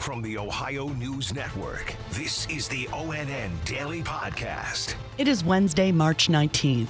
From the Ohio News Network, this is the ONN Daily Podcast. It is Wednesday, March 19th,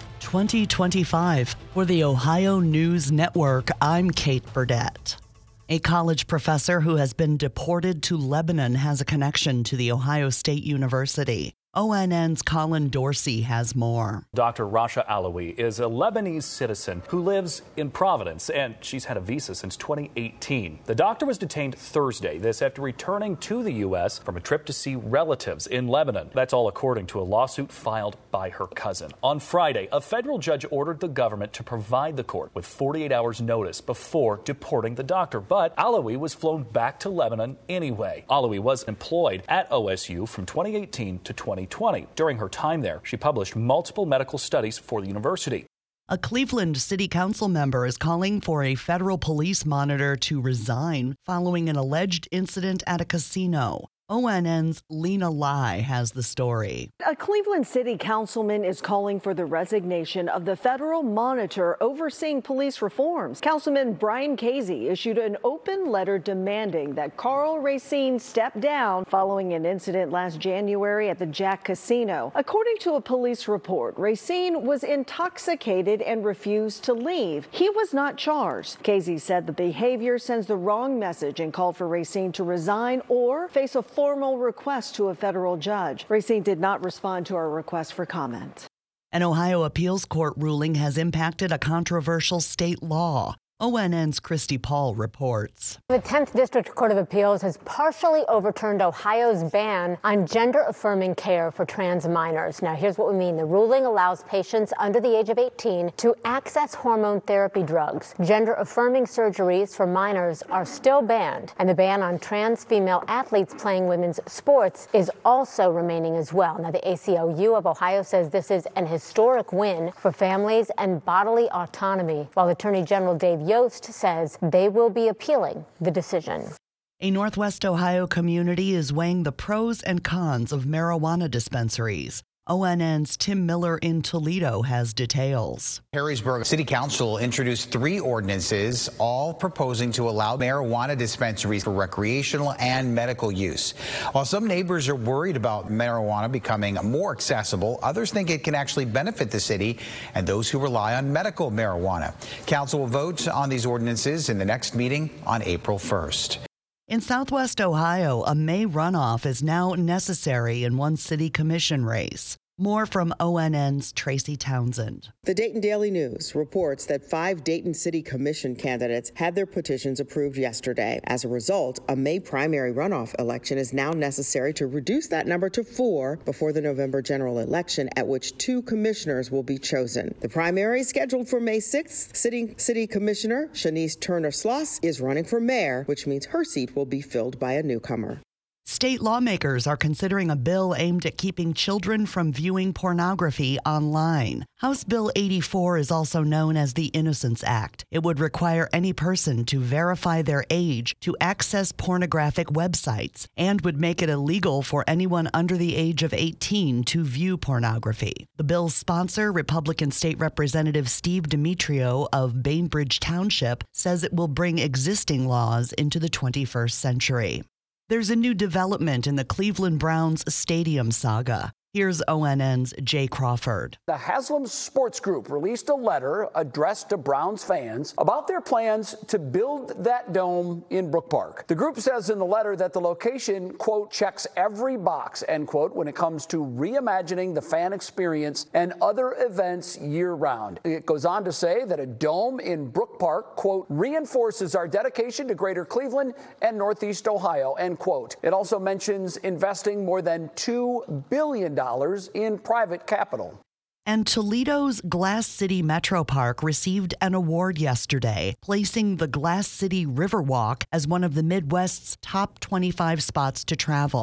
2025. For the Ohio News Network, I'm Kate Burdett. A college professor who has been deported to Lebanon has a connection to the Ohio State University. ONN's Colin Dorsey has more. Dr. Rasha Alawi is a Lebanese citizen who lives in Providence, and she's had a visa since 2018. The doctor was detained Thursday, this after returning to the U.S. from a trip to see relatives in Lebanon. That's all according to a lawsuit filed by her cousin. On Friday, a federal judge ordered the government to provide the court with 48 hours notice before deporting the doctor, but Alawi was flown back to Lebanon anyway. Alawi was employed at OSU from 2018 to 2020. During her time there, she published multiple medical studies for the university. A Cleveland City Council member is calling for a federal police monitor to resign following an alleged incident at a casino. ONN's Lena Lai has the story. A Cleveland City Councilman is calling for the resignation of the federal monitor overseeing police reforms. Councilman Brian Casey issued an open letter demanding that Carl Racine step down following an incident last January at the Jack Casino. According to a police report, Racine was intoxicated and refused to leave. He was not charged. Casey said the behavior sends the wrong message and called for Racine to resign or face a formal request to a federal judge. Racine did not respond to our request for comment. An Ohio appeals court ruling has impacted a controversial state law. ONN's Christy Paul reports. The 10th District Court of Appeals has partially overturned Ohio's ban on gender-affirming care for trans minors. Now, here's what we mean. The ruling allows patients under the age of 18 to access hormone therapy drugs. Gender-affirming surgeries for minors are still banned, and the ban on trans female athletes playing women's sports is also remaining as well. Now, the ACLU of Ohio says this is an historic win for families and bodily autonomy, while Attorney General Dave Yost says they will be appealing the decision. A Northwest Ohio community is weighing the pros and cons of marijuana dispensaries. ONN's Tim Miller in Toledo has details. Harrisburg City Council introduced 3 ordinances, all proposing to allow marijuana dispensaries for recreational and medical use. While some neighbors are worried about marijuana becoming more accessible, others think it can actually benefit the city and those who rely on medical marijuana. Council will vote on these ordinances in the next meeting on April 1st. In Southwest Ohio, a May runoff is now necessary in one city commission race. More from ONN's Tracy Townsend. The Dayton Daily News reports that 5 Dayton City Commission candidates had their petitions approved yesterday. As a result, a May primary runoff election is now necessary to reduce that number to 4 before the November general election, at which 2 commissioners will be chosen. The primary, scheduled for May 6th, City Commissioner Shanice Turner-Sloss is running for mayor, which means her seat will be filled by a newcomer. State lawmakers are considering a bill aimed at keeping children from viewing pornography online. House Bill 84 is also known as the Innocence Act. It would require any person to verify their age to access pornographic websites and would make it illegal for anyone under the age of 18 to view pornography. The bill's sponsor, Republican State Representative Steve Demetrio of Bainbridge Township, says it will bring existing laws into the 21st century. There's a new development in the Cleveland Browns stadium saga. Here's ONN's Jay Crawford. The Haslam Sports Group released a letter addressed to Browns fans about their plans to build that dome in Brook Park. The group says in the letter that the location, quote, checks every box, end quote, when it comes to reimagining the fan experience and other events year-round. It goes on to say that a dome in Brook Park, quote, reinforces our dedication to Greater Cleveland and Northeast Ohio, end quote. It also mentions investing more than $2 billion in private capital. And Toledo's Glass City Metro Park received an award yesterday, placing the Glass City Riverwalk as one of the Midwest's top 25 spots to travel.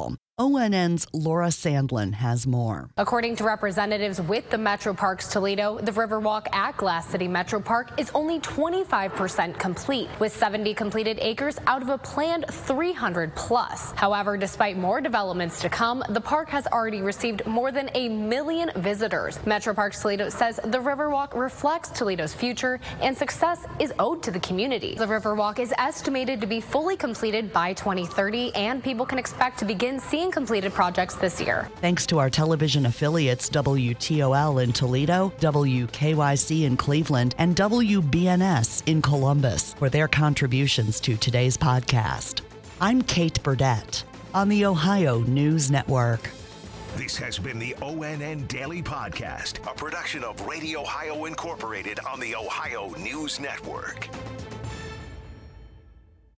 ONN's Laura Sandlin has more. According to representatives with the Metro Parks Toledo, the Riverwalk at Glass City Metro Park is only 25% complete, with 70 completed acres out of a planned 300 plus. However, despite more developments to come, the park has already received more than 1 million visitors. Metro Parks Toledo says the Riverwalk reflects Toledo's future and success is owed to the community. The Riverwalk is estimated to be fully completed by 2030, and people can expect to begin seeing completed projects this year. Thanks to our television affiliates WTOL in Toledo, WKYC in Cleveland, and WBNS in Columbus for their contributions to today's podcast. I'm Kate Burdett on the Ohio News Network. This has been the ONN Daily Podcast, a production of Radio Ohio Incorporated on the Ohio News Network.